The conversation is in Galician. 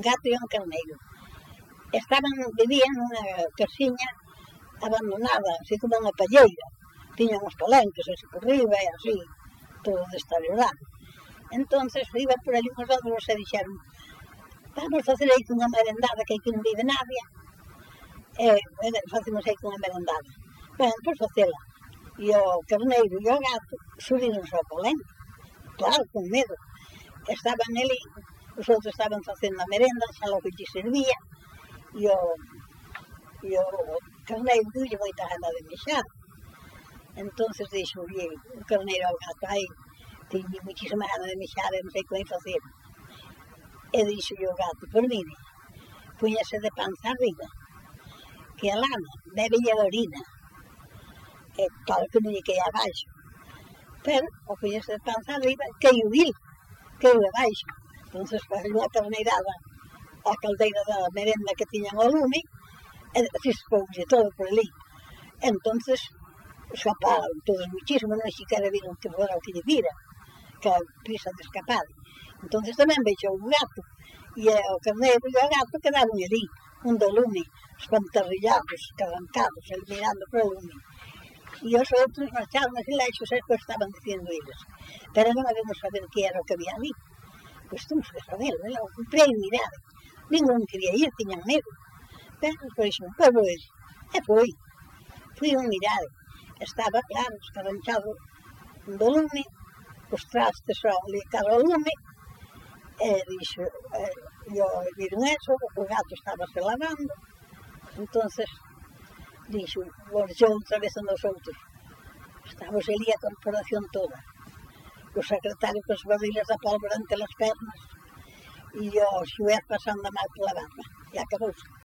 gato e un carneiro. Vivían nunha casiña abandonada, así como unha palleira. Tiñan os palenques así por riba e así, todo desteriorado. Entonces iba por ali uns outros e dixeron: vamos facer aí unha merendada que aquí non vive nadie. Facemos aí unha merendada. Ben, pois facela. E o carneiro e o gato subíronse ao palenque, claro, con medo. Estaban ali, os outros estaban facendo a merenda, xa logo lle servía, e o carneiro lle moita gana de mexar. Entonces dixo o carneiro ao gato: ai, teño muchísima gana de mexar e non sei como facer. E dixo o gato: pois mire, puñase de panza arriba, que a lana bébelle a orina. E claro que non lle queía abaixo. Pero, ao puñase de panza arriba, queio abaixo. Entonces, fai unha carneirada á caldeira da merenda que tiñan ao lume, e fispoulle todo por ali. Entonces, escaparon todos muchísimo, non sequera viron que fora o que lle vira, que a prisa de escapar. Entonces tamén vexou o gato, e o carneiro e o gato quedaron ali, un do lume, espantarrillados, carrancados, mirando para o lume. E os outros marcharon a silexos, e despois estaban dicindo eles: pero non habemos saber que era o que había ali. Pois temos que saberlo, e logo comprei e mirar. Ningún quería ir, tiñan medo. Pero despois dixen: pois vou ir. E fui a mirar. Estaba, claro, escaranchado do lume, os trastes ali cara ao lume, e dixo, viron eso, o gato estaba se lavando. Entonces dixo, volveu outra vez a nosotros. Estamos ali a corporación toda. O secretario con as barrilas da pólvora entre as pernas e o xuez pasando a mal pola barba. E acabouse.